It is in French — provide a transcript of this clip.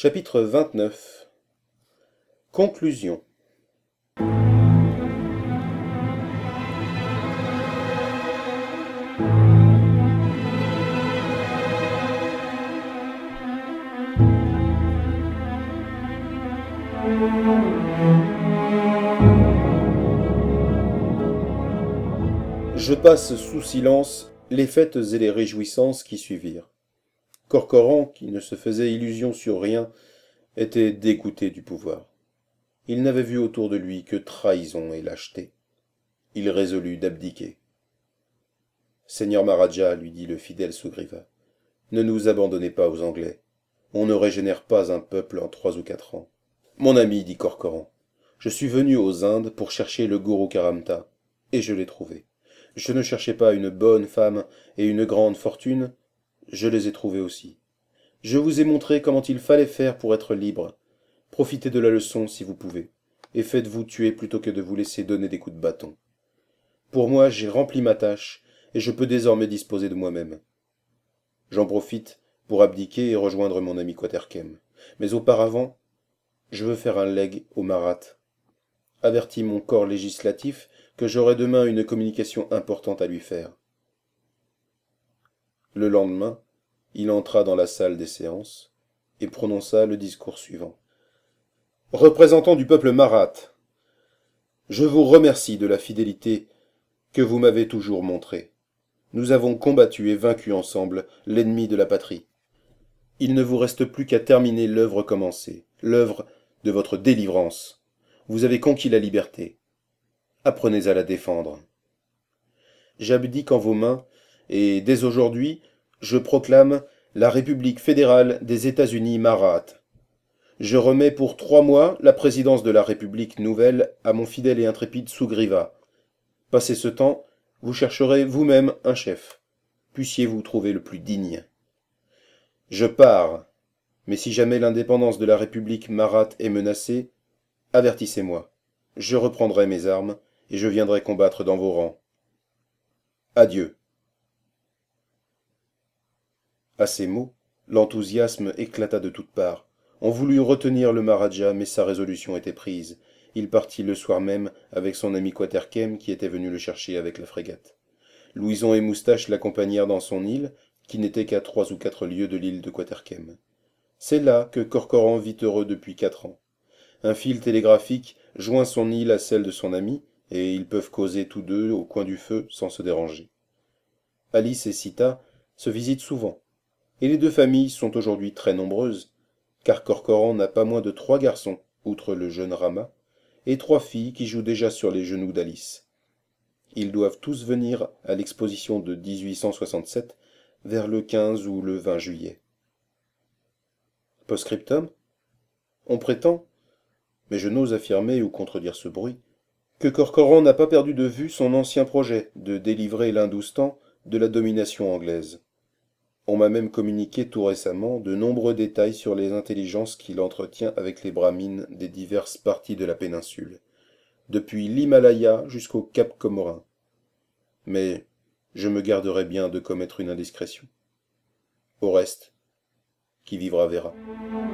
Chapitre 29. Conclusion. Je passe sous silence les fêtes et les réjouissances qui suivirent. Corcoran, qui ne se faisait illusion sur rien, était dégoûté du pouvoir. Il n'avait vu autour de lui que trahison et lâcheté. Il résolut d'abdiquer. « Seigneur Maharaja, lui dit le fidèle Sugriva, ne nous abandonnez pas aux Anglais. On ne régénère pas un peuple en 3 ou 4 ans. Mon ami, dit Corcoran, je suis venu aux Indes pour chercher le Guru Karamta, et je l'ai trouvé. Je ne cherchais pas une bonne femme et une grande fortune, je les ai trouvées aussi. Je vous ai montré comment il fallait faire pour être libre. Profitez de la leçon si vous pouvez, et faites-vous tuer plutôt que de vous laisser donner des coups de bâton. Pour moi, j'ai rempli ma tâche, et je peux désormais disposer de moi-même. J'en profite pour abdiquer et rejoindre mon ami Quaterkem. Mais auparavant, je veux faire un legs au Marat. Avertis mon corps législatif que j'aurai demain une communication importante à lui faire. Le lendemain, il entra dans la salle des séances et prononça le discours suivant. Représentants du peuple Marat, je vous remercie de la fidélité que vous m'avez toujours montrée. Nous avons combattu et vaincu ensemble l'ennemi de la patrie. Il ne vous reste plus qu'à terminer l'œuvre commencée, l'œuvre de votre délivrance. Vous avez conquis la liberté. Apprenez à la défendre. J'abdique en vos mains, et dès aujourd'hui, je proclame la République fédérale des États-Unis Marat. Je remets pour 3 mois la présidence de la République nouvelle à mon fidèle et intrépide Sugriva. Passé ce temps, vous chercherez vous-même un chef. Puissiez-vous trouver le plus digne. Je pars, mais si jamais l'indépendance de la République Marat est menacée, avertissez-moi. Je reprendrai mes armes et je viendrai combattre dans vos rangs. Adieu. À ces mots, l'enthousiasme éclata de toutes parts. On voulut retenir le Maharaja, mais sa résolution était prise. Il partit le soir même avec son ami Quaterkem qui était venu le chercher avec la frégate. Louison et Moustache l'accompagnèrent dans son île, qui n'était qu'à 3 ou 4 lieues de l'île de Quaterkem. C'est là que Corcoran vit heureux depuis 4 ans. Un fil télégraphique joint son île à celle de son ami, et ils peuvent causer tous deux au coin du feu sans se déranger. Alice et Sita se visitent souvent, et les 2 familles sont aujourd'hui très nombreuses, car Corcoran n'a pas moins de 3 garçons, outre le jeune Rama, et 3 filles qui jouent déjà sur les genoux d'Alice. Ils doivent tous venir à l'exposition de 1867 vers le 15 ou le 20 juillet. Post-scriptum, on prétend, mais je n'ose affirmer ou contredire ce bruit, que Corcoran n'a pas perdu de vue son ancien projet de délivrer l'Hindoustan de la domination anglaise. On m'a même communiqué tout récemment de nombreux détails sur les intelligences qu'il entretient avec les brahmines des diverses parties de la péninsule, depuis l'Himalaya jusqu'au Cap Comorin. Mais je me garderai bien de commettre une indiscrétion. Au reste, qui vivra verra.